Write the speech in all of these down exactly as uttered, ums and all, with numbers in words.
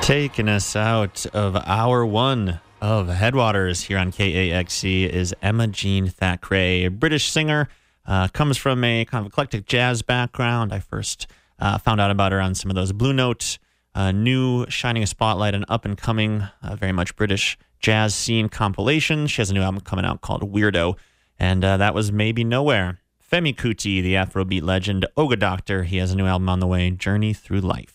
Taking us out of hour one of Headwaters here on K A X E is Emma Jean Thackeray, a British singer, uh, comes from a kind of eclectic jazz background. I first uh, found out about her on some of those Blue Note, uh, new Shining a Spotlight, and up-and-coming, uh, very much British jazz scene compilation. She has a new album coming out called Weirdo, and uh, that was Maybe Nowhere. Femi Kuti, the Afrobeat legend, Oga Doctor, he has a new album on the way, Journey Through Life.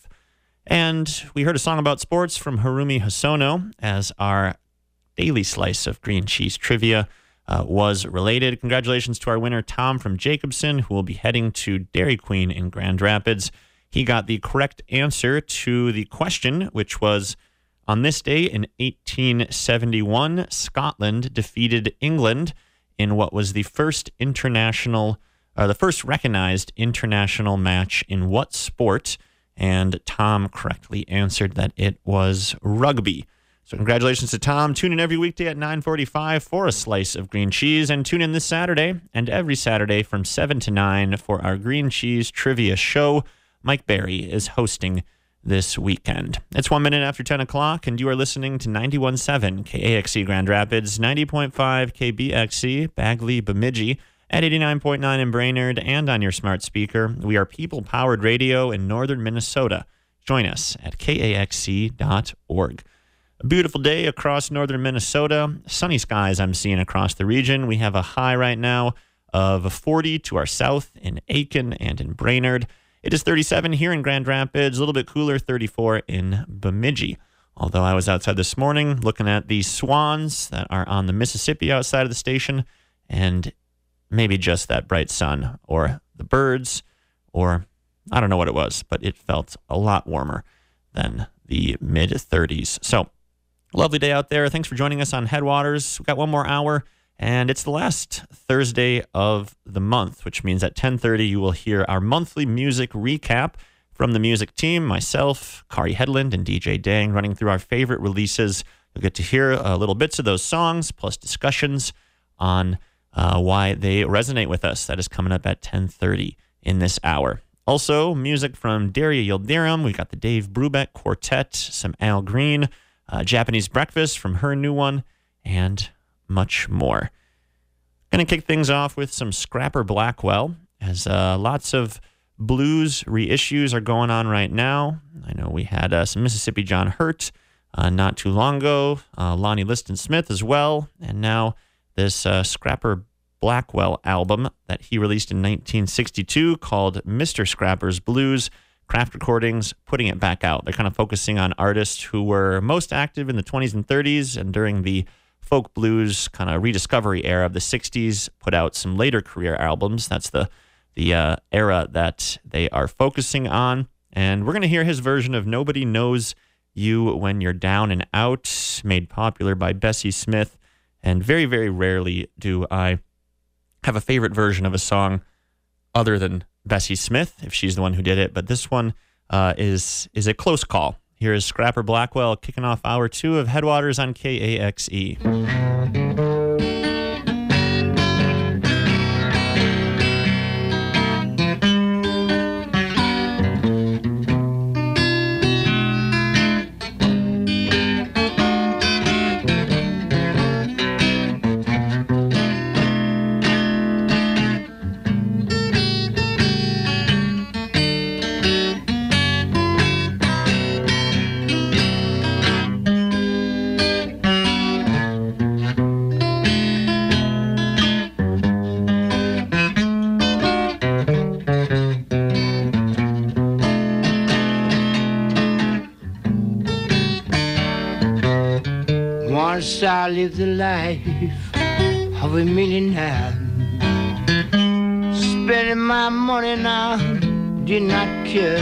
And we heard a song about sports from Harumi Hosono as our daily slice of green cheese trivia uh, was related. Congratulations to our winner, Tom from Jacobson, who will be heading to Dairy Queen in Grand Rapids. He got the correct answer to the question, which was, on this day in eighteen seventy-one, Scotland defeated England in what was the first international, uh, the first recognized international match in what sport? And Tom correctly answered that it was rugby. So congratulations to Tom. Tune in every weekday at nine forty-five for a slice of green cheese. And tune in this Saturday and every Saturday from seven to nine for our green cheese trivia show. Mike Berry is hosting this weekend. It's one minute after ten o'clock, and you are listening to ninety-one point seven K A X E Grand Rapids, ninety point five K B X E Bagley Bemidji, at eighty-nine point nine in Brainerd, and on your smart speaker. We are people-powered radio in northern Minnesota. Join us at K A X C dot org. A beautiful day across northern Minnesota. Sunny skies I'm seeing across the region. We have a high right now of forty to our south in Aiken and in Brainerd. It is thirty-seven here in Grand Rapids, a little bit cooler, thirty-four in Bemidji. Although I was outside this morning looking at the swans that are on the Mississippi outside of the station, and maybe just that bright sun or the birds, or I don't know what it was, but it felt a lot warmer than the mid thirties. So, lovely day out there. Thanks for joining us on Headwaters. We've got one more hour, and it's the last Thursday of the month, which means at ten thirty you will hear our monthly music recap from the music team, myself, Kari Headland, and D J Dang, running through our favorite releases. You'll get to hear uh, little bits of those songs, plus discussions on Uh, why they resonate with us. That is coming up at ten thirty in this hour. Also, music from Daria Yildirim. We got the Dave Brubeck Quartet, some Al Green, uh, Japanese Breakfast from her new one, and much more. Going to kick things off with some Scrapper Blackwell, as uh, lots of blues reissues are going on right now. I know we had uh, some Mississippi John Hurt uh, not too long ago, uh, Lonnie Liston Smith as well, and now this uh, Scrapper Blackwell album that he released in nineteen sixty-two called Mister Scrapper's Blues, Craft Recordings, putting it back out. They're kind of focusing on artists who were most active in the twenties and thirties and during the folk blues kind of rediscovery era of the sixties, put out some later career albums. That's the, the uh, era that they are focusing on. And we're going to hear his version of Nobody Knows You When You're Down and Out, made popular by Bessie Smith. And very, very rarely do I have a favorite version of a song other than Bessie Smith, if she's the one who did it. But this one uh, is is a close call. Here is Scrapper Blackwell kicking off hour two of Headwaters on K A X E. Once I lived the life of a millionaire, spending my money now, did not care.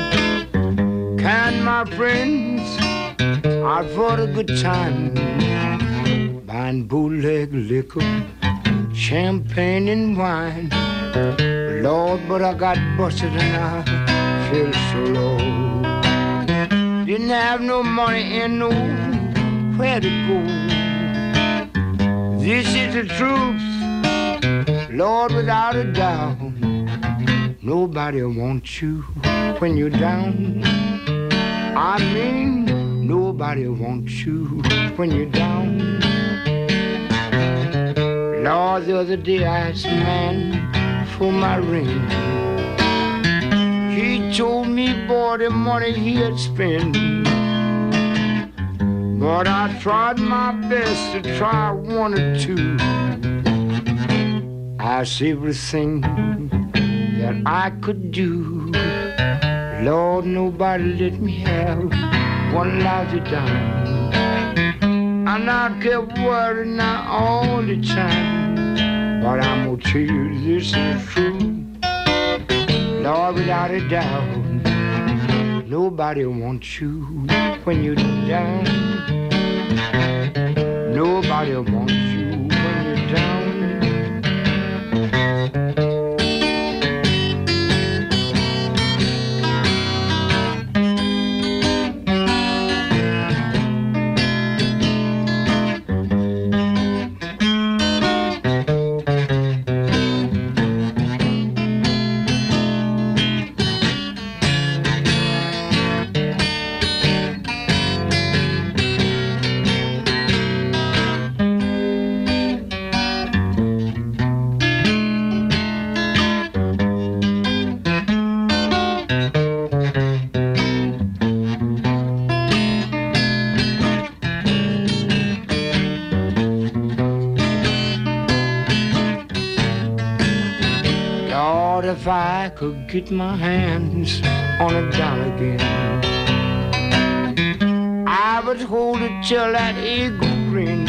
Kind my friends out for a good time, buying bootleg liquor, champagne and wine. Lord, but I got busted and I feel so low. Didn't have no money and no where to go. This is the truth, Lord, without a doubt. Nobody wants you when you're down. I mean, Nobody wants you when you're down. Lord, the other day I asked a man for my ring. He told me, boy, the money he had spent. But I tried my best to try one or two. I see everything that I could do. Lord, nobody let me have one lousy dime. And I kept worrying now all the time. But I'm gonna tell you this is true. Lord, without a doubt, nobody wants you when you're down. Nobody wants you when you're down. If I could get my hands on a dollar again, I would hold it till that eagle grin.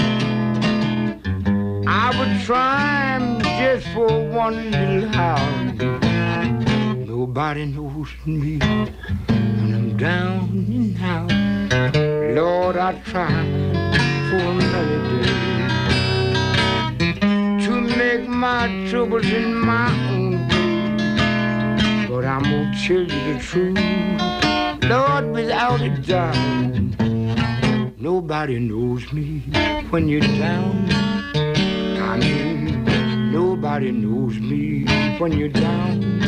I would try him just for one little hour. Nobody knows me when I'm down and out. Lord, I tried for another day to make my troubles in my own. But I'm gonna tell you the truth, Lord, without a doubt, nobody knows me when you're down. I mean, nobody knows me when you're down.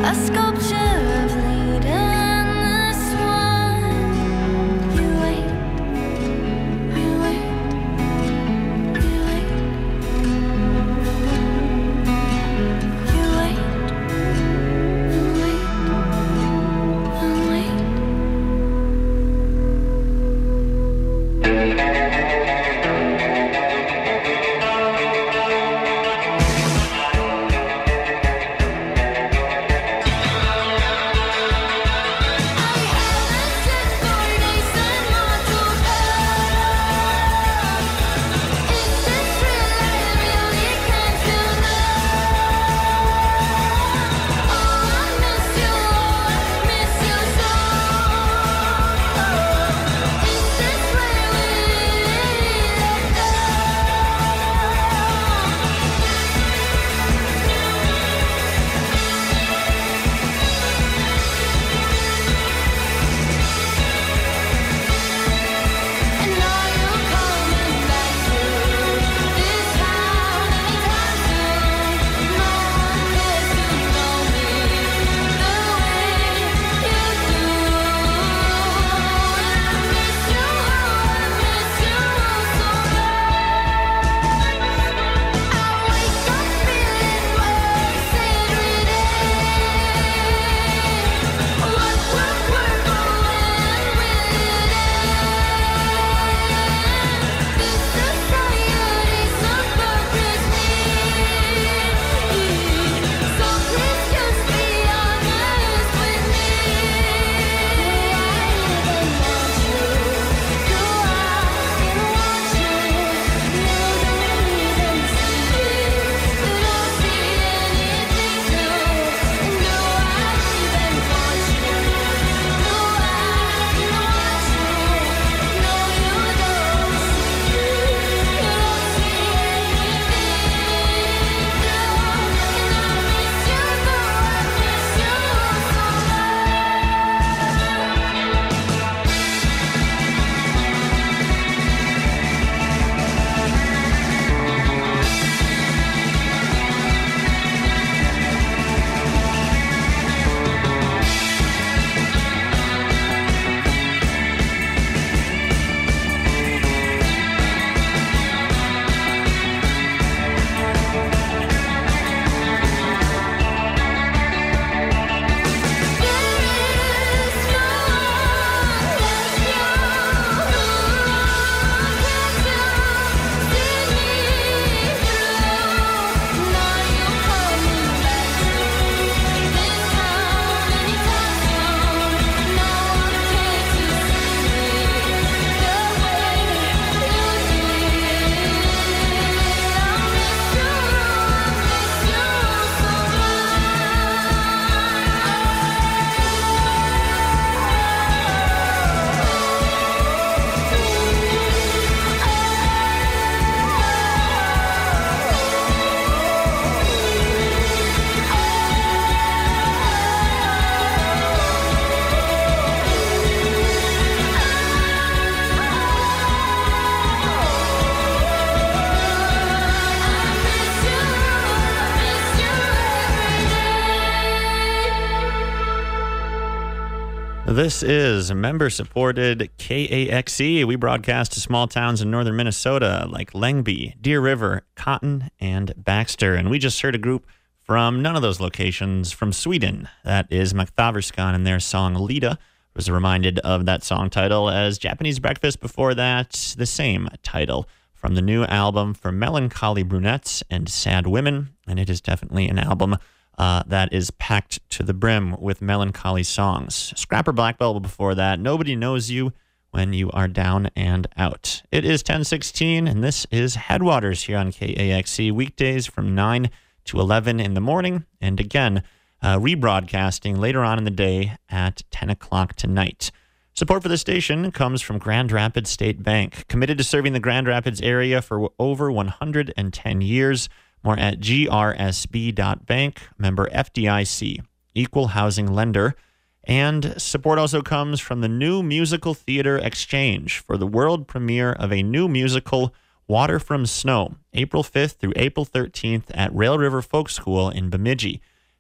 This is member-supported K A X E. We broadcast to small towns in northern Minnesota like Lengby, Deer River, Cotton, and Baxter. And we just heard a group from none of those locations, from Sweden. That is Makthaverskan and their song Lida. Was reminded of that song title as Japanese Breakfast. Before that, the same title from the new album for Melancholy Brunettes and Sad Women. And it is definitely an album uh, that is packed to the brim with melancholy songs. Scrapper Black Belt before that. Nobody Knows You When You Are Down and Out. It is ten sixteen, and this is Headwaters here on K A X E, weekdays from nine to eleven in the morning. And again, Uh, rebroadcasting later on in the day at ten o'clock tonight. Support for the station comes from Grand Rapids State Bank, committed to serving the Grand Rapids area for over one hundred ten years. More at G R S B dot bank, member F D I C, equal housing lender. And support also comes from the New Musical Theater Exchange for the world premiere of a new musical, Water from Snow, April fifth through April thirteenth at Rail River Folk School in Bemidji.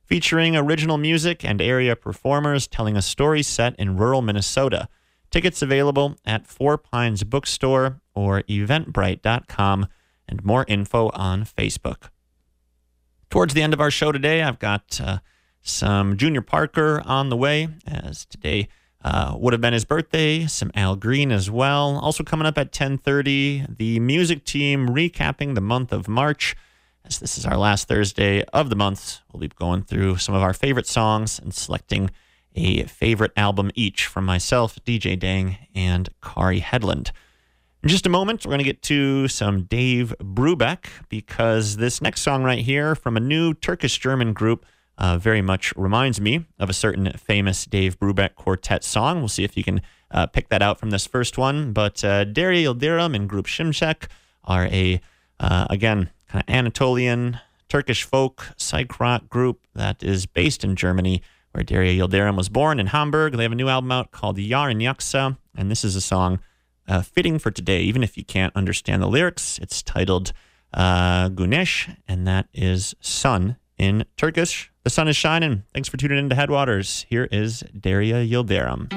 featuring original music and area performers telling a story set in rural Minnesota. Tickets available at Four Pines Bookstore or eventbrite dot com, and more info on Facebook. Towards the end of our show today, I've got uh, some Junior Parker on the way, as today uh, would have been his birthday, some Al Green as well. Also coming up at ten thirty, the music team recapping the month of March. As this is our last Thursday of the month, we'll be going through some of our favorite songs and selecting a favorite album each from myself, D J Dang, and Kari Headland. In just a moment, we're going to get to some Dave Brubeck, because this next song right here from a new Turkish-German group uh, very much reminds me of a certain famous Dave Brubeck quartet song. We'll see if you can uh, pick that out from this first one. But uh, Derya Yildirim and Group Şimşek are a, uh, again, kind of Anatolian, Turkish folk, psych rock group that is based in Germany, where Derya Yildirim was born in Hamburg. They have a new album out called Yarın Yaksa, and this is a song uh, fitting for today, even if you can't understand the lyrics. It's titled uh, Güneş, and that is sun in Turkish. The sun is shining. Thanks for tuning in to Headwaters. Here is Derya Yildirim.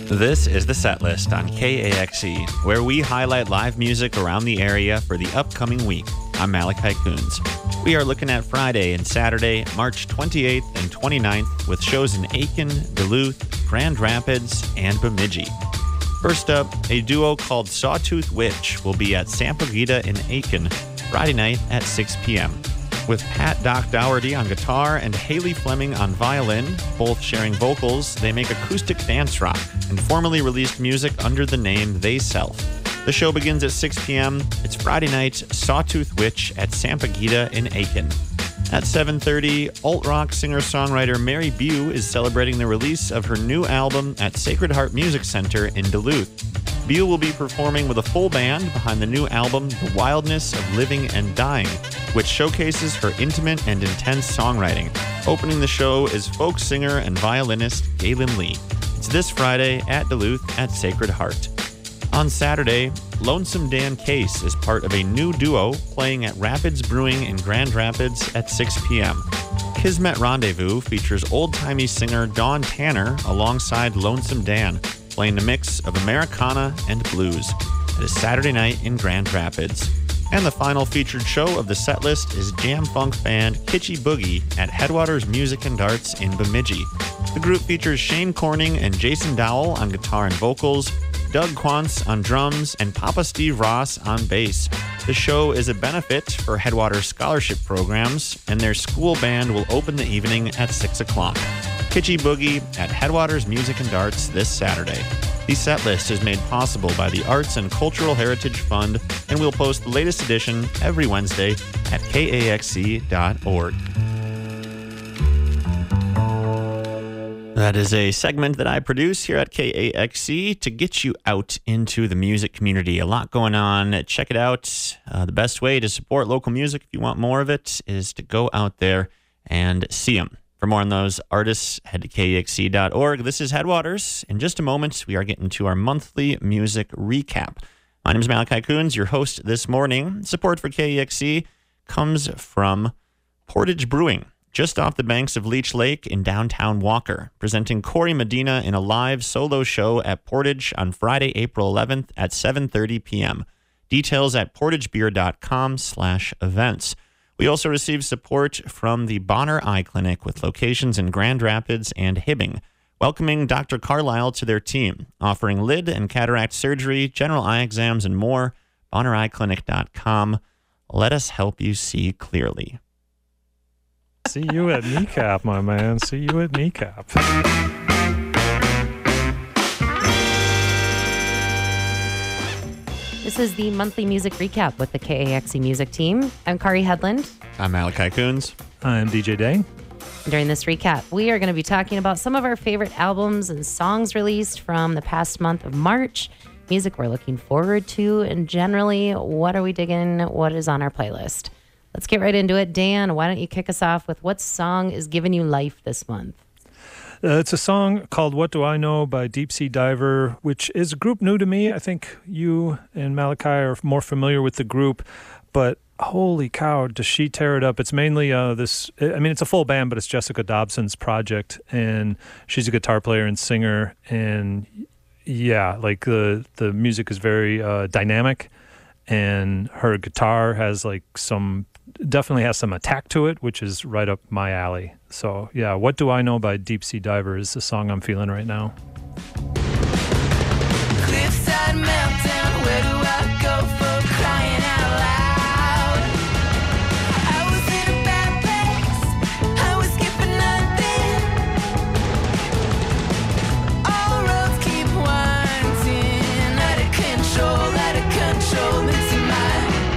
This is the set list on K A X E, where we highlight live music around the area for the upcoming week. I'm Malachi Coons. We are looking at Friday and Saturday, March twenty-eighth and twenty-ninth, with shows in Aiken, Duluth, Grand Rapids, and Bemidji. First up, a duo called Sawtooth Witch will be at Sampaguita in Aiken Friday night at six p.m. With Pat Doc Dougherty on guitar and Haley Fleming on violin, both sharing vocals, they make acoustic dance rock and formerly released music under the name They Self. The show begins at six p.m. It's Friday night, Sawtooth Witch at Sampaguita in Aiken. At seven thirty, alt-rock singer-songwriter Mary Bew is celebrating the release of her new album at Sacred Heart Music Center in Duluth. Bew will be performing with a full band behind the new album, The Wildness of Living and Dying, which showcases her intimate and intense songwriting. Opening the show is folk singer and violinist Galen Lee. It's this Friday at Duluth at Sacred Heart. On Saturday, Lonesome Dan Case is part of a new duo playing at Rapids Brewing in Grand Rapids at six p.m. Kismet Rendezvous features old-timey singer Dawn Tanner alongside Lonesome Dan, playing a mix of Americana and blues. It is Saturday night in Grand Rapids. And the final featured show of the set list is jam funk band Kitschy Boogie at Headwaters Music and Arts in Bemidji. The group features Shane Corning and Jason Dowell on guitar and vocals, Doug Quantz on drums, and Papa Steve Ross on bass. The show is a benefit for Headwaters scholarship programs, and their school band will open the evening at six o'clock. Kitschy Boogie at Headwaters Music and Arts this Saturday. The set list is made possible by the Arts and Cultural Heritage Fund, and we'll post the latest edition every Wednesday at K A X C dot org. That is a segment that I produce here at K A X C to get you out into the music community. A lot going on. Check it out. Uh, the best way to support local music, if you want more of it, is to go out there and see them. For more on those artists, head to K A X C dot org. This is Headwaters. In just a moment, we are getting to our monthly music recap. My name is Malachi Coons, your host this morning. Support for K A X C comes from Portage Brewing, just off the banks of Leech Lake in downtown Walker, presenting Corey Medina in a live solo show at Portage on Friday, April eleventh at seven thirty p.m. Details at portagebeer.com slash events. We also receive support from the Bonner Eye Clinic with locations in Grand Rapids and Hibbing, welcoming Doctor Carlisle to their team, offering lid and cataract surgery, general eye exams, and more. bonner eye clinic dot com. Let us help you see clearly. See you at Kneecap, my man. See you at Kneecap. This is the monthly music recap with the K A X C music team. I'm Kari Headland. I'm Malachi Coons. I'm D J Day. During this recap, we are going to be talking about some of our favorite albums and songs released from the past month of March, music we're looking forward to, and generally, what are we digging, what is on our playlist. Let's get right into it. Dan, why don't you kick us off with what song is giving you life this month? Uh, it's a song called What Do I Know by Deep Sea Diver, which is a group new to me. I think you and Malachi are more familiar with the group, but holy cow, does she tear it up. It's mainly uh, this, I mean, it's a full band, but it's Jessica Dobson's project, and she's a guitar player and singer, and yeah, like the, the music is very uh, dynamic, and her guitar has like some, definitely has some attack to it, which is right up my alley. So yeah, What Do I Know by Deep Sea Diver is the song I'm feeling right now. Cliffside meltdown, where do I go for crying out loud? I was in a bad place, I was skipping nothing. All roads keep winding, out of control, out of control, into my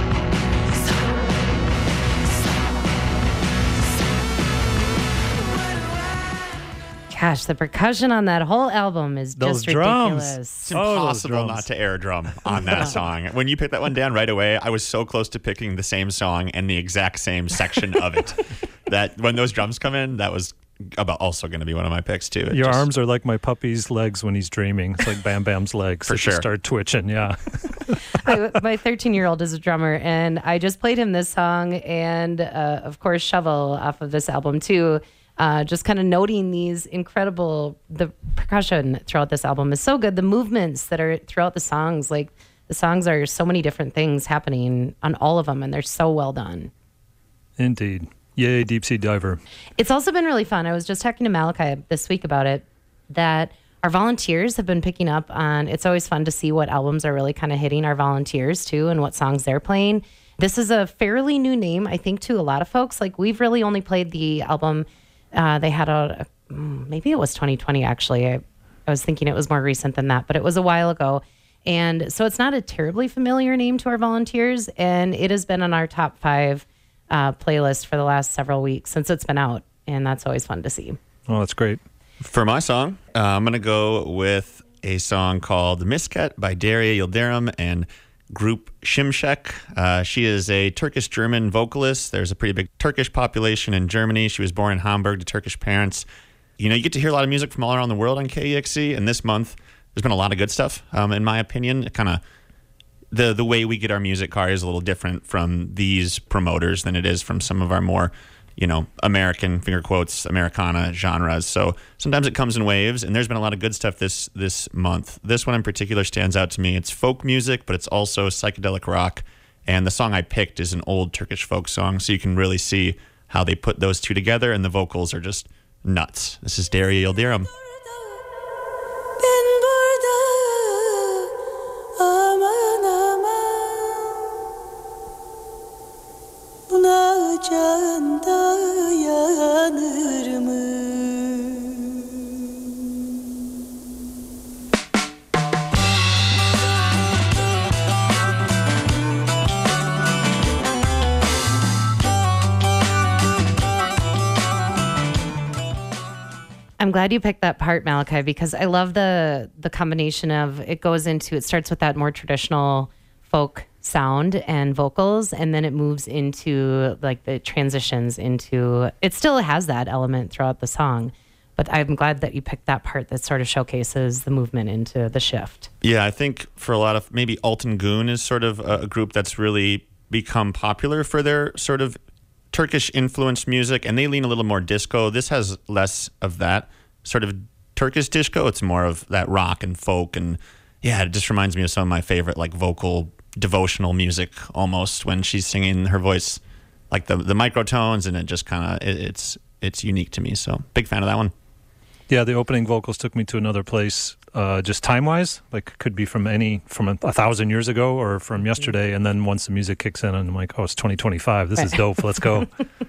Gosh, the percussion on that whole album is Those just drums. ridiculous. It's Oh, those impossible drums. not to air drum on that song. When you picked that one down right away, I was so close to picking the same song and the exact same section of it. That when those drums come in, that was about also going to be one of my picks too. It Your just- arms are like my puppy's legs when he's dreaming. It's like Bam Bam's legs. For They just sure. start twitching, yeah. I, my thirteen-year-old is a drummer, and I just played him this song and, uh, of course, Shovel off of this album, too. Uh, just kind of noting these incredible, the percussion throughout this album is so good. The movements that are throughout the songs, like the songs are so many different things happening on all of them, and they're so well done. Indeed. Yay, Deep Sea Diver. It's also been really fun. I was just talking to Malachi this week about it, that our volunteers have been picking up on, it's always fun to see what albums are really kind of hitting our volunteers too and what songs they're playing. This is a fairly new name, I think, to a lot of folks. Like, we've really only played the album uh, they had out, maybe it was twenty twenty actually. I, I was thinking it was more recent than that, but it was a while ago. And so it's not a terribly familiar name to our volunteers, and it has been on our top five uh, playlist for the last several weeks since it's been out, and that's always fun to see. Oh, that's great. For my song, uh, I'm going to go with a song called Misket by Derya Yildirim and group Şimşek. Uh, she is a Turkish-German vocalist. There's a pretty big Turkish population in Germany. She was born in Hamburg to Turkish parents. You know, you get to hear a lot of music from all around the world on K E X C, and this month there's been a lot of good stuff, um, in my opinion. Kind of the the way we get our music card is a little different from these promoters than it is from some of our more, you know, American, finger quotes, Americana genres. So sometimes it comes in waves, and there's been a lot of good stuff this this month. This one in particular stands out to me. It's folk music, but it's also psychedelic rock. And the song I picked is an old Turkish folk song, so you can really see how they put those two together, and the vocals are just nuts. This is Derya Yildirim. Ben burada aman aman buna can dayanır mı? I'm glad you picked that part, Malachi, because I love the the combination of, it goes into, it starts with that more traditional folk sound and vocals, and then it moves into like the transitions into, it still has that element throughout the song, but I'm glad that you picked that part that sort of showcases the movement into the shift. Yeah, I think for a lot of, maybe Altan Gün is sort of a, a group that's really become popular for their sort of Turkish influenced music, and they lean a little more disco. This has less of that sort of Turkish disco. It's more of that rock and folk, and yeah, it just reminds me of some of my favorite like vocal devotional music almost, when she's singing her voice, like the the microtones, and it just kind of it, it's it's unique to me. So big fan of that one. Yeah, the opening vocals took me to another place, uh, just time-wise. Like, could be from any, from a, a thousand years ago or from yesterday. And then once the music kicks in, I'm like, oh, it's twenty twenty-five. This is dope. Let's go.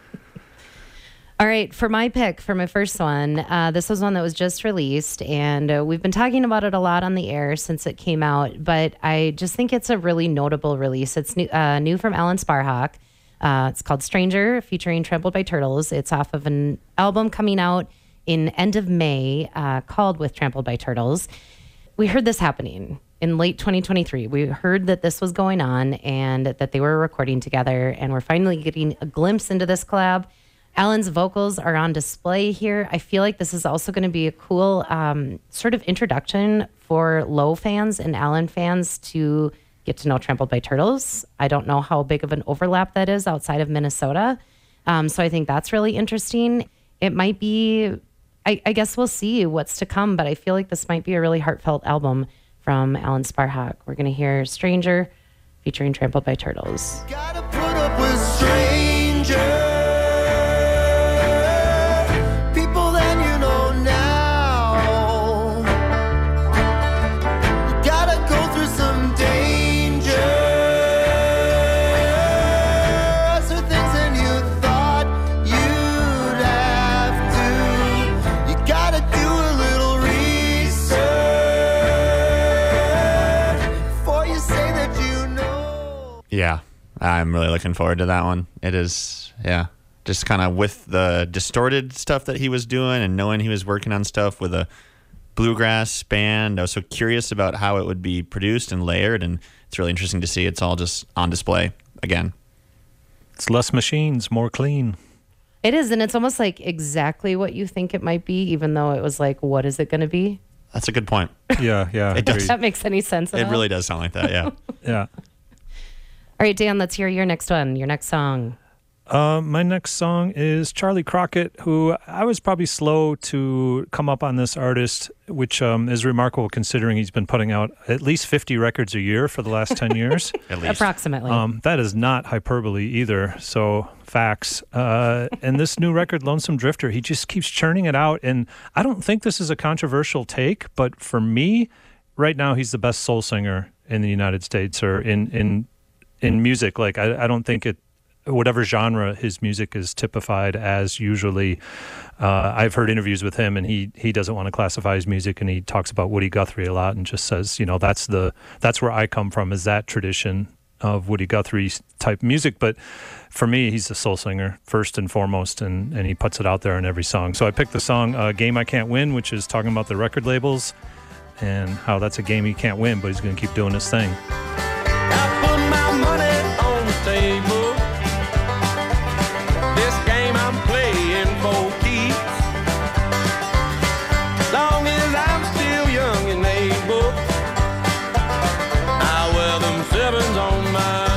All right, for my pick, for my first one, uh, this was one that was just released, and uh, we've been talking about it a lot on the air since it came out, but I just think it's a really notable release. It's new, uh, new from Alan Sparhawk. Uh, it's called Stranger, featuring Trampled by Turtles. It's off of an album coming out in end of May uh, called With Trampled by Turtles. We heard this happening in late twenty twenty-three. We heard that this was going on and that they were recording together, and we're finally getting a glimpse into this collab. Alan's vocals are on display here. I feel like this is also going to be a cool um, sort of introduction for Low fans and Alan fans to get to know Trampled by Turtles. I don't know how big of an overlap that is outside of Minnesota. Um, so I think that's really interesting. It might be, I, I guess we'll see what's to come, but I feel like this might be a really heartfelt album from Alan Sparhawk. We're going to hear Stranger featuring Trampled by Turtles. Gotta put up with strangers. Yeah, I'm really looking forward to that one. It is, yeah, just kind of with the distorted stuff that he was doing and knowing he was working on stuff with a bluegrass band. I was so curious about how it would be produced and layered, and it's really interesting to see it's all just on display again. It's less machines, more clean. It is, and it's almost like exactly what you think it might be, even though it was like, what is it going to be? That's a good point. Yeah, yeah. It does. If that makes any sense at It all. really does sound like that, yeah. Yeah. All right, Dan, let's hear your next one, your next song. Uh, my next song is Charlie Crockett, who I was probably slow to come up on this artist, which um, is remarkable considering he's been putting out at least fifty records a year for the last ten years. At least. Approximately. Um, that is not hyperbole either. So facts. Uh, and this new record, Lonesome Drifter, he just keeps churning it out. And I don't think this is a controversial take, but for me, right now, he's the best soul singer in the United States or in in in music. Like I, I don't think it. Whatever genre his music is typified as usually. Uh, I've heard interviews with him and he he doesn't want to classify his music, and he talks about Woody Guthrie a lot and just says, you know, that's the that's where I come from, is that tradition of Woody Guthrie type music. But for me, he's a soul singer first and foremost, and, and he puts it out there in every song. So I picked the song uh, Game I Can't Win, which is talking about the record labels and how that's a game he can't win, but he's going to keep doing his thing. I put my money on the table. This game I'm playing for keeps. Long as I'm still young and able, I wear them sevens on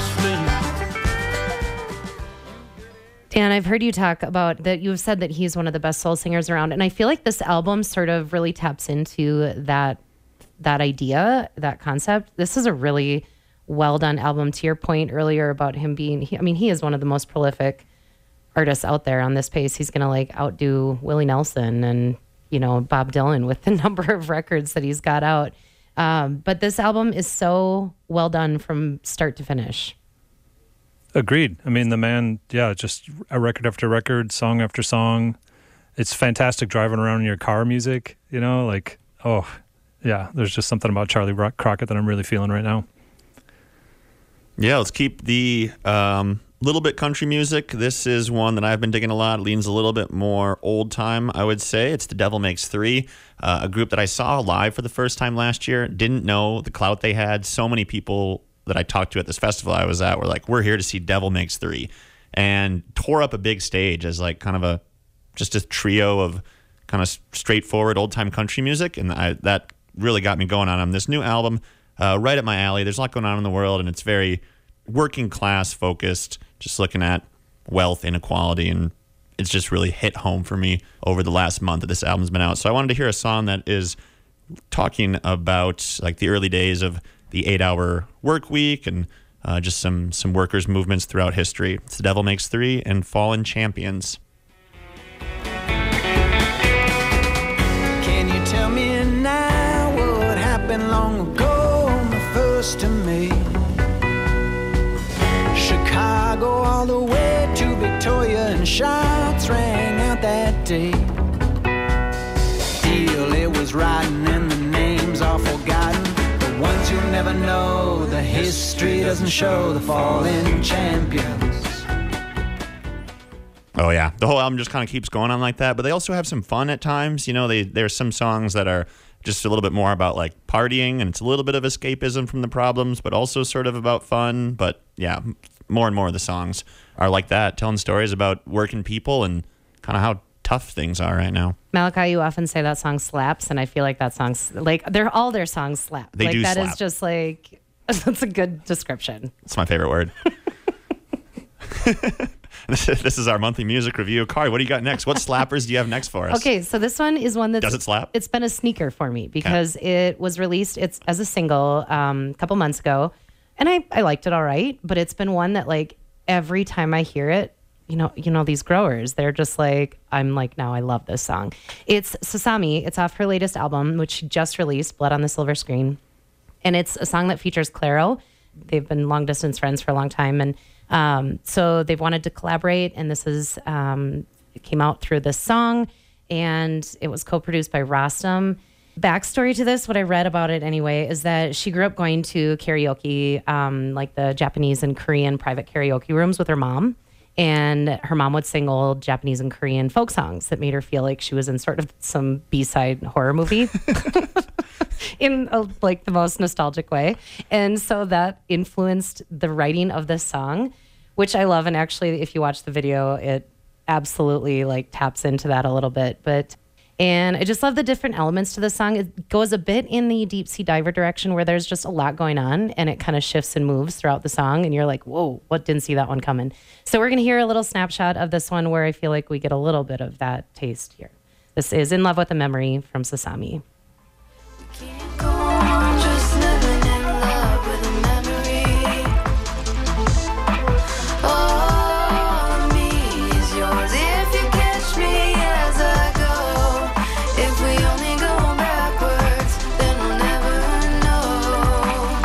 my sleeve. Dan, I've heard you talk about that. You've said that he's one of the best soul singers around, and I feel like this album sort of really taps into that that idea, that concept. This is a really well done album. To your point earlier about him being, he, I mean, he is one of the most prolific artists out there on this pace. He's going to like outdo Willie Nelson and, you know, Bob Dylan with the number of records that he's got out. Um, but this album is so well done from start to finish. Agreed. I mean, the man, yeah, just a record after record, song after song. It's fantastic driving around in your car music, you know, like, oh, yeah, there's just something about Charlie Crockett that I'm really feeling right now. Yeah, let's keep the um, little bit country music. This is one that I've been digging a lot. Leans a little bit more old time, I would say. It's The Devil Makes Three, uh, a group that I saw live for the first time last year. Didn't know the clout they had. So many people that I talked to at this festival I was at were like, we're here to see Devil Makes Three, and tore up a big stage as like kind of a just a trio of kind of straightforward old time country music, and I, that really got me going on them. This new album, uh, right up my alley. There's a lot going on in the world, and it's very working class focused, just looking at wealth inequality, and it's just really hit home for me over the last month that this album's been out. So I wanted to hear a song that is talking about like the early days of the eight-hour work week and uh, just some some workers' movements throughout history. It's The Devil Makes Three and Fallen Champions. Can you tell me now what happened long ago on the first of May? Chicago all the way to Victoria, and shots rang out that day. Still it was riding and the names are forgotten. The ones you'll never know, the history doesn't show, the fallen champions. Oh yeah, the whole album just kind of keeps going on like that, but they also have some fun at times. You know, they there's some songs that are just a little bit more about like partying, and it's a little bit of escapism from the problems, but also sort of about fun. But yeah, more and more of the songs are like that, telling stories about working people and kind of how tough things are right now. Malachi, you often say that song slaps, and I feel like that song's like they're all their songs slap. They like do that slap. is just like that's a good description. It's my favorite word. This is our monthly music review. Kari, what do you got next? What slappers do you have next for us? Okay, so this one is one that Does it slap? It's been a sneaker for me because it was released it's as a single um, a couple months ago, and I, I liked it all right. But it's been one that like every time I hear it, you know, you know these growers, they're just like, I'm like, now I love this song. It's Sasami. It's off her latest album, which she just released, Blood on the Silver Screen, and it's a song that features Clairo. They've been long distance friends for a long time, and Um, so they've wanted to collaborate, and this is um, it came out through this song, and it was co-produced by Rostam. Backstory to this, what I read about it anyway, is that she grew up going to karaoke, um, like the Japanese and Korean private karaoke rooms with her mom, and her mom would sing old Japanese and Korean folk songs that made her feel like she was in sort of some B-side horror movie. In a, like the most nostalgic way. And so that influenced the writing of this song, which I love. And actually, if you watch the video, it absolutely like taps into that a little bit. But And I just love the different elements to the song. It goes a bit in the Deep Sea Diver direction where there's just a lot going on and it kind of shifts and moves throughout the song. And you're like, whoa, what, didn't see that one coming. So we're going to hear a little snapshot of this one where I feel like we get a little bit of that taste here. This is In Love with a Memory from Sasami. Can't go on just living in love with a memory. All of me is yours if you catch me as I go. If we only go backwards, then we'll never know.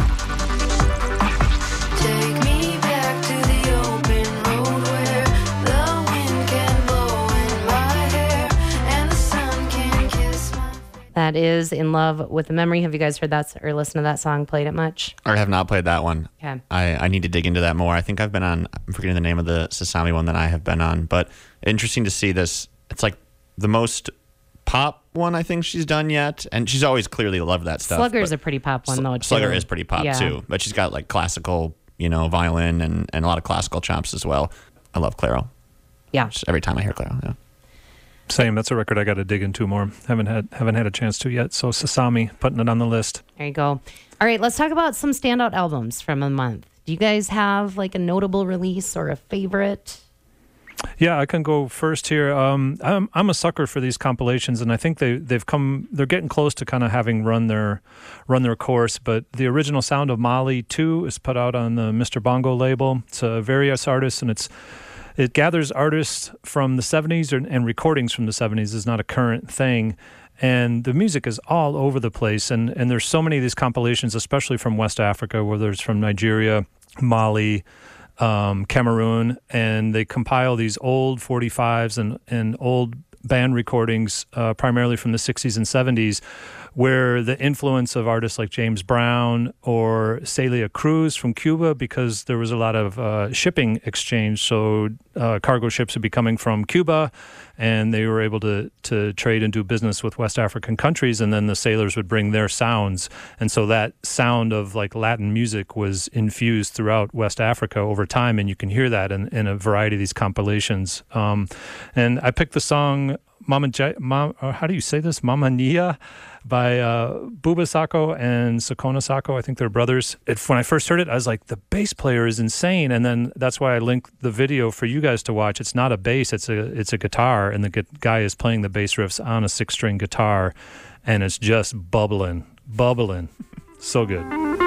Take me back to the open road where the wind can blow in my hair and the sun can kiss my face. That is In Love with a Memory. Have you guys heard that or listened to that song? Played it much? I have not played that one. Okay. I, I need to dig into that more. I think I've been on, I'm forgetting the name of the Sasami one that I have been on, but interesting to see this. It's like the most pop one I think she's done yet. And she's always clearly loved that stuff. Slugger's but a pretty pop one, though, too. Slugger is pretty pop, Yeah. too. But she's got like classical, you know, violin and, and a lot of classical chops as well. I love Clairo. Yeah. Just every time I hear Clairo, yeah. Same. That's a record I got to dig into more. Haven't had haven't had a chance to yet. So Sasami, putting it on the list. There you go. All right, let's talk about some standout albums from the month. Do you guys have like a notable release or a favorite? Yeah, I can go first here. Um, I'm I'm a sucker for these compilations, and I think they they've come. They're getting close to kind of having run their run their course. But the original sound of Mali two is put out on the Mister Bongo label. It's a various artists, and it's it gathers artists from the seventies and, and recordings from the seventies. Is not a current thing. And the music is all over the place, and, and there's so many of these compilations, especially from West Africa, whether it's from Nigeria, Mali, um, Cameroon, and they compile these old forty-fives and, and old band recordings, uh, primarily from the sixties and seventies, where the influence of artists like James Brown or Celia Cruz from Cuba, because there was a lot of uh, shipping exchange, so uh, cargo ships would be coming from Cuba, and they were able to to trade and do business with West African countries, and then the sailors would bring their sounds, and so that sound of like Latin music was infused throughout West Africa over time, and you can hear that in, in a variety of these compilations. Um, and I picked the song Mama, J- Mom, or how do you say this? Mama Nia by uh, Buba Sako and Sakona Sako. I think they're brothers. It, when I first heard it, I was like, the bass player is insane. And then that's why I linked the video for you guys to watch. It's not a bass, it's a it's a guitar, and the gu- guy is playing the bass riffs on a six-string guitar, and it's just bubbling, bubbling. So good.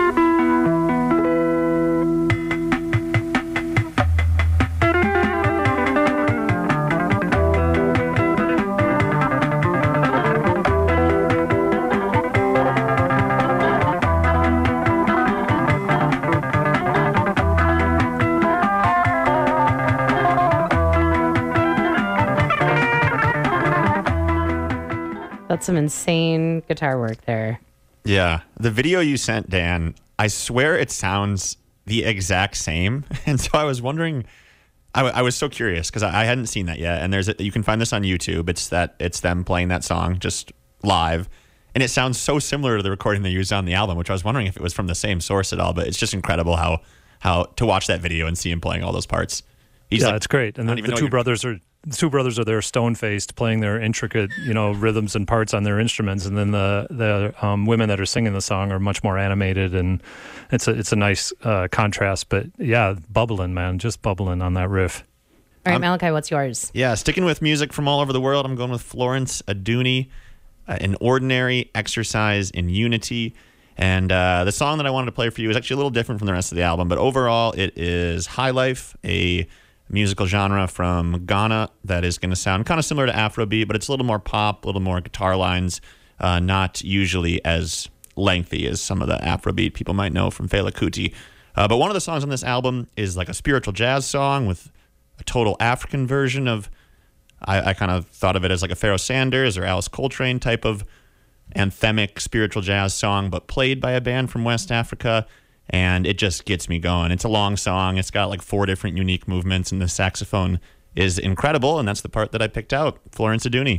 That's some insane guitar work there. Yeah. The video you sent, Dan, I swear it sounds the exact same. And so I was wondering, I, w- I was so curious because I, I hadn't seen that yet. And there's a, you can find this on YouTube. It's that it's them playing that song just live. And it sounds so similar to the recording they used on the album, which I was wondering if it was from the same source at all. But it's just incredible how how to watch that video and see him playing all those parts. He's yeah, like, it's great. And I the, don't even the know two you're- brothers are the two brothers are there stone-faced, playing their intricate, you know, rhythms and parts on their instruments, and then the the um, women that are singing the song are much more animated, and it's a it's a nice uh, contrast. But yeah, bubbling, man, just bubbling on that riff. All right, Um, Malachi, what's yours? Yeah, sticking with music from all over the world, I'm going with Florence Aduni, uh, An Ordinary Exercise in Unity. And uh, the song that I wanted to play for you is actually a little different from the rest of the album, but overall it is High Life, a musical genre from Ghana that is going to sound kind of similar to Afrobeat, but it's a little more pop, a little more guitar lines, uh, not usually as lengthy as some of the Afrobeat people might know from Fela Kuti. Uh, but one of the songs on this album is like a spiritual jazz song with a total African version of, I, I kind of thought of it as like a Pharoah Sanders or Alice Coltrane type of anthemic spiritual jazz song, but played by a band from West Africa. And it just gets me going. It's a long song. It's got like four different unique movements, and the saxophone is incredible. And that's the part that I picked out, Florence Aduni.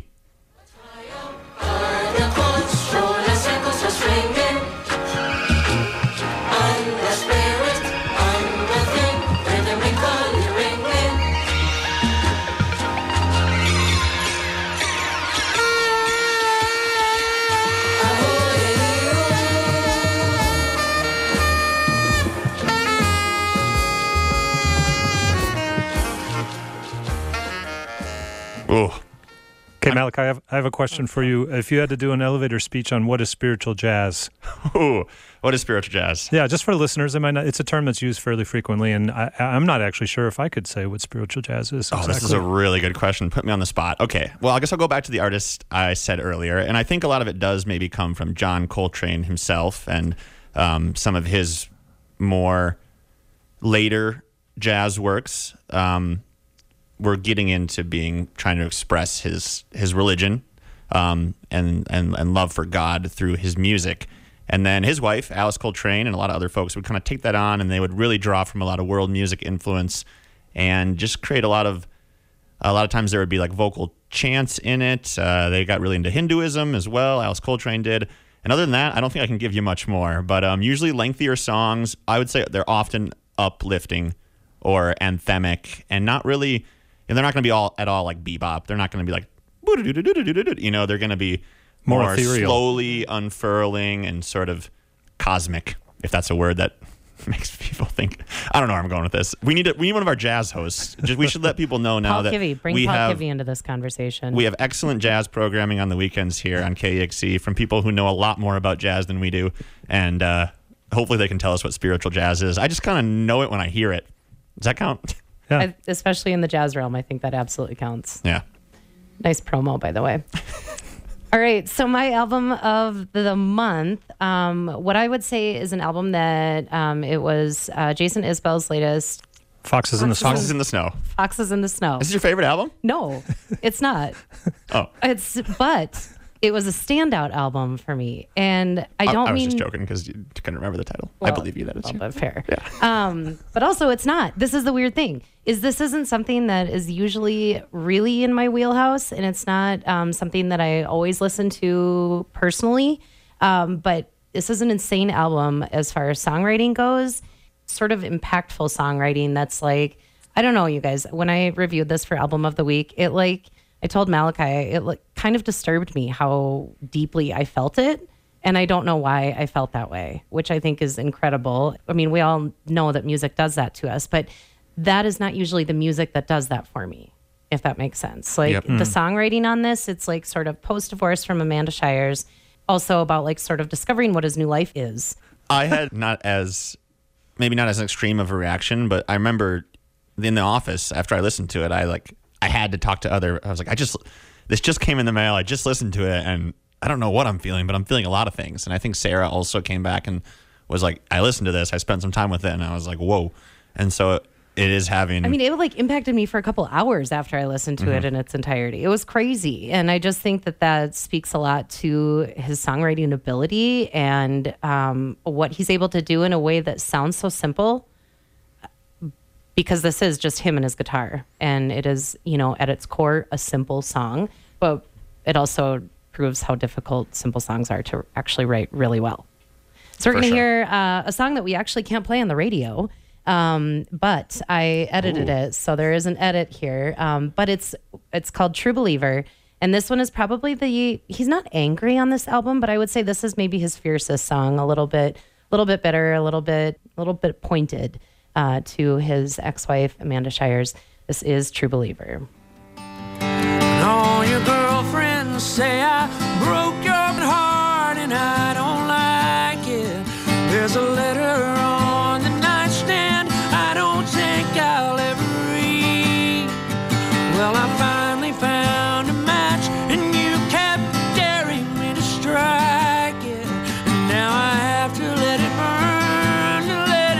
Ringing. Ooh. Okay, Malachi, I have, I have a question for you. If you had to do an elevator speech on what is spiritual jazz, Ooh. What is spiritual jazz? yeah, just for listeners, it might not, it's a term that's used fairly frequently, and I, I'm not actually sure if I could say what spiritual jazz is. Oh, exactly. this is a really good question. Put me on the spot. Okay. Well, I guess I'll go back to the artist I said earlier. And I think a lot of it does maybe come from John Coltrane himself and um, some of his more later jazz works. Um, we're getting into being, trying to express his, his religion um, and, and, and love for God through his music. And then his wife, Alice Coltrane, and a lot of other folks would kind of take that on, and they would really draw from a lot of world music influence and just create a lot of, a lot of times there would be like vocal chants in it. Uh, they got really into Hinduism as well. Alice Coltrane did. And other than that, I don't think I can give you much more. But um, usually lengthier songs, I would say they're often uplifting or anthemic and not really, and they're not going to be all at all like bebop. They're not going to be like, you know, they're going to be More more, ethereal. slowly unfurling and sort of cosmic, if that's a word that makes people think. I don't know where I'm going with this. We need a, we need one of our jazz hosts. Just, we should let people know now Paul that Kivy, bring we Paul have Kivy into this conversation. we have excellent jazz programming on the weekends here on K E X C from people who know a lot more about jazz than we do, and uh, hopefully they can tell us what spiritual jazz is. I just kind of know it when I hear it. Does that count? Yeah. I, especially in the jazz realm, I think that absolutely counts. Yeah. Nice promo, by the way. All right, so my album of the month, um, what I would say is an album that um, it was uh, Jason Isbell's latest, Foxes in the Snow. Foxes in the Snow. Foxes in the Snow. Is this your favorite album? No, it's not. Oh. It's but it was a standout album for me, and I don't I, I was mean just joking because you couldn't remember the title. I Well, believe you that it's well, you. but fair. Um, but also, it's not. This is the weird thing: is this isn't something that is usually really in my wheelhouse, and it's not um, something that I always listen to personally. Um, but this is an insane album as far as songwriting goes. Sort of impactful songwriting. That's like, I don't know, you guys. When I reviewed this for album of the week, it like I told Malachi, it like kind of disturbed me how deeply I felt it. And I don't know why I felt that way, which I think is incredible. I mean, we all know that music does that to us, but that is not usually the music that does that for me, if that makes sense. Like Yep. the songwriting on this, it's like sort of post-divorce from Amanda Shires, also about like sort of discovering what his new life is. I had not as, maybe not as extreme of a reaction, but I remember in the office after I listened to it, I like, I had to talk to other, I was like, I just, this just came in the mail. I just listened to it and I don't know what I'm feeling, but I'm feeling a lot of things. And I think Sarah also came back and was like, I listened to this, I spent some time with it, and I was like, whoa. And so it is having, I mean, it like impacted me for a couple hours after I listened to Mm-hmm. it in its entirety. It was crazy. And I just think that that speaks a lot to his songwriting ability and um, what he's able to do in a way that sounds so simple, because this is just him and his guitar. And it is, you know, at its core, a simple song, but it also proves how difficult simple songs are to actually write really well. So we're For going to sure. hear uh, a song that we actually can't play on the radio, um, but I edited it, so there is an edit here. Um, but it's it's called True Believer, and this one is probably the he's not angry on this album, but I would say this is maybe his fiercest song. A little bit, a little bit bitter, a little bit, a little bit pointed uh, to his ex-wife Amanda Shires. This is True Believer. And all your girlfriends say I broke your heart and I don't like it. There's a letter on the nightstand I don't think I'll ever read. Well, I finally found a match and you kept daring me to strike it. And now I have to let it burn, to let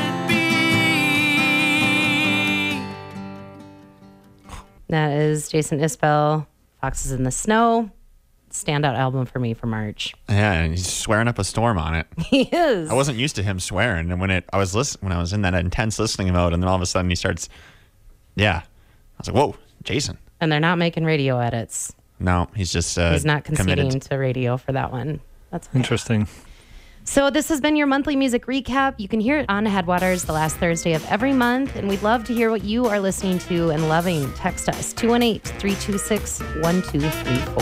it be. That is Jason Isbell, Foxes in the Snow. Standout album for me for March. yeah, and he's swearing up a storm on it. He is. I wasn't used to him swearing, and when it, I was listen, when I was in that intense listening mode, and then all of a sudden he starts, yeah, I was like, whoa, Jason. And they're not making radio edits. No, he's just uh, He's not conceding committed. to radio for that one. That's okay. Interesting. So this has been your monthly music recap. You can hear it on Headwaters the last Thursday of every month, and we'd love to hear what you are listening to and loving. Text us two one eight, three two six, one two three four.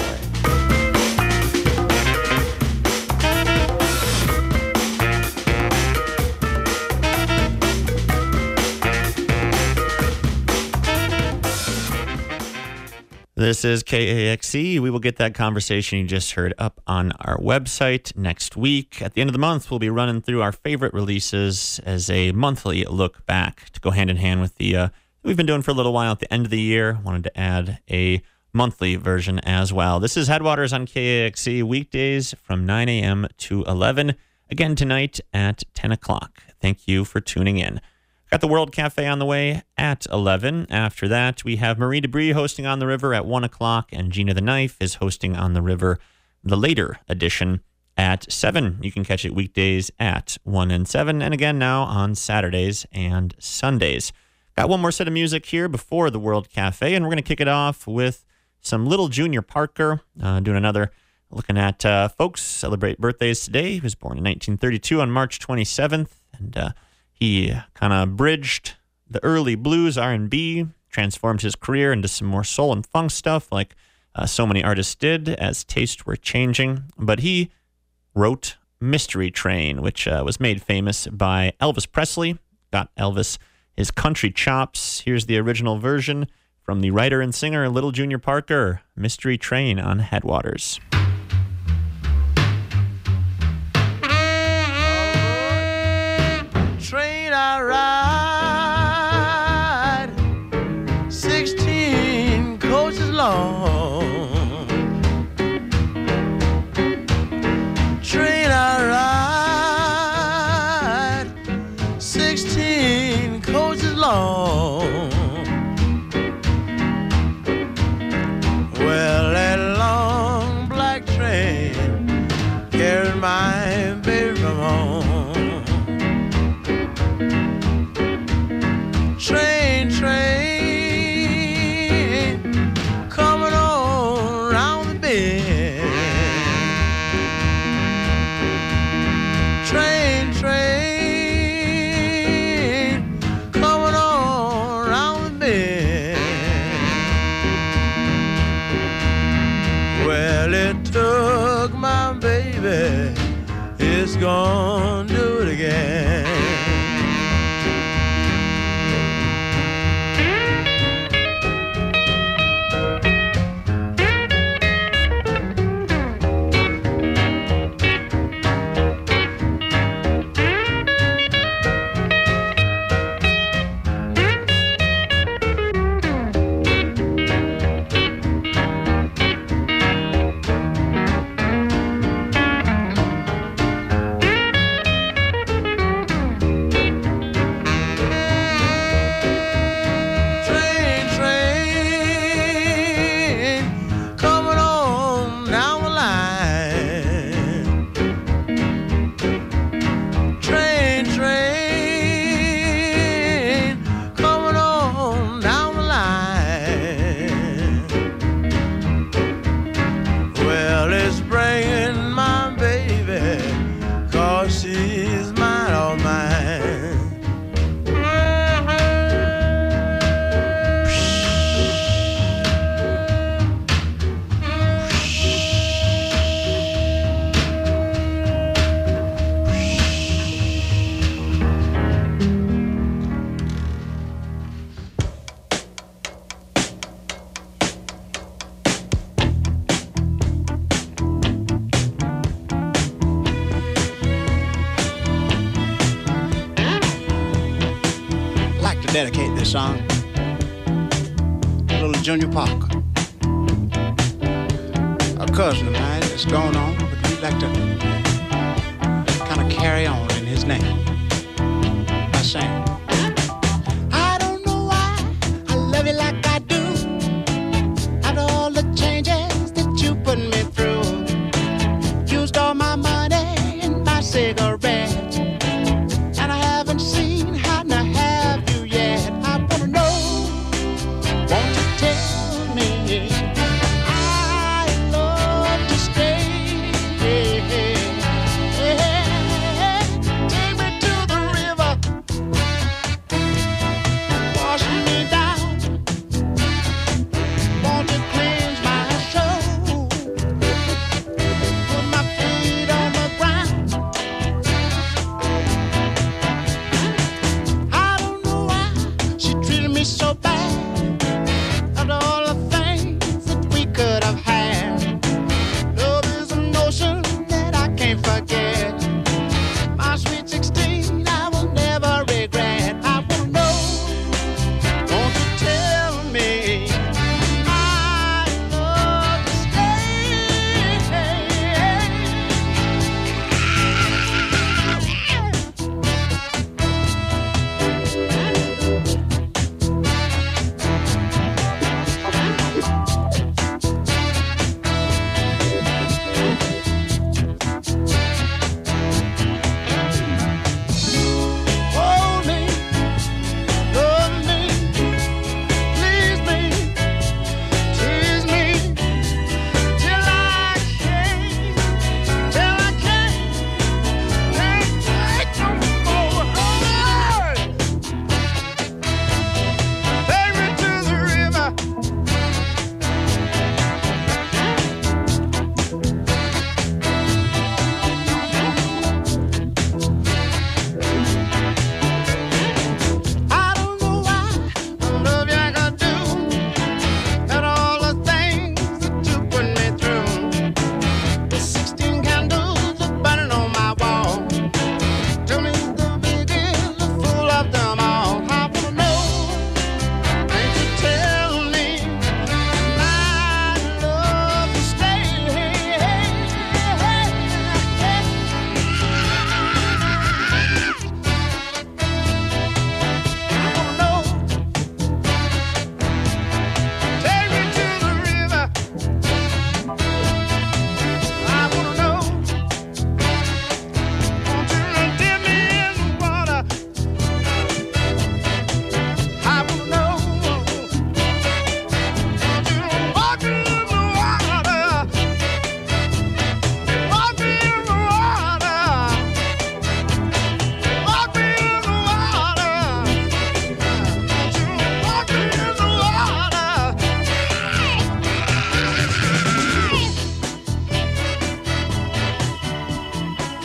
This is K A X C. We will get that conversation you just heard up on our website next week. At the end of the month, we'll be running through our favorite releases as a monthly look back to go hand in hand with the uh, we've been doing for a little while at the end of the year. Wanted to add a monthly version as well. This is Headwaters on K A X C, weekdays from nine a.m. to eleven. Again tonight at ten o'clock. Thank you for tuning in. Got the World Cafe on the way at eleven. After that, we have Marie Debris hosting On the River at one o'clock, and Gina the Knife is hosting On the River, the later edition, at seven. You can catch it weekdays at one and seven, and again now on Saturdays and Sundays. Got one more set of music here before the World Cafe, and we're going to kick it off with some Little Junior Parker, uh, doing another, looking at uh, folks celebrate birthdays today. He was born in nineteen thirty-two on March twenty-seventh, and uh, he kind of bridged the early blues, R and B, transformed his career into some more soul and funk stuff like uh, so many artists did as tastes were changing. But he wrote Mystery Train, which uh, was made famous by Elvis Presley. Got Elvis his country chops. Here's the original version from the writer and singer Little Junior Parker, Mystery Train on Headwaters. Train I ride, sixteen coaches long. Train I ride, sixteen coaches long. Well, that long black train carried my baby from home. Train, train, coming on round the bend. Train, train, coming on round the bend. Well, it took my baby, it's gonna do it again. Dedicate this song to Little Junior Parker, a cousin of mine that's gone on, but we'd like to kind of carry on in his name by saying, I don't know why I love you like I do, after all the changes that you put me through. Used all my money and my cigarettes, and I haven't seen how to have you yet. I wanna know, won't you tell me I love to stay? Take me to the river,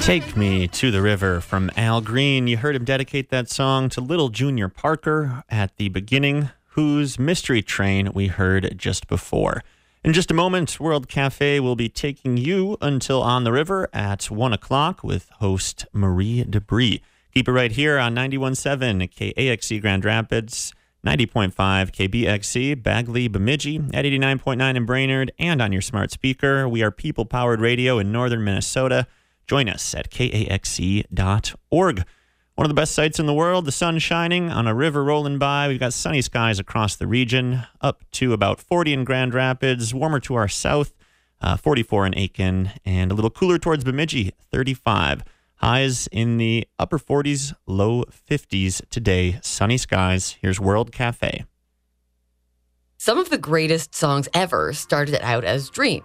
Take Me to the River from Al Green. You heard him dedicate that song to little Junior Parker at the beginning, whose Mystery Train we heard just before. In just a moment, World Cafe will be taking you until On the River at one o'clock with host Marie Debris. Keep it right here on ninety-one point seven K A X C Grand Rapids, ninety point five K B X C Bagley Bemidji, at eighty-nine point nine in Brainerd, and on your smart speaker. We are people-powered radio in northern Minnesota. Join us at K A X C dot org. One of the best sights in the world, the sun shining on a river rolling by. We've got sunny skies across the region, up to about forty in Grand Rapids, warmer to our south, uh, forty-four in Aiken, and a little cooler towards Bemidji, thirty-five. Highs in the upper forties, low fifties today. Sunny skies. Here's World Cafe. Some of the greatest songs ever started out as dreams.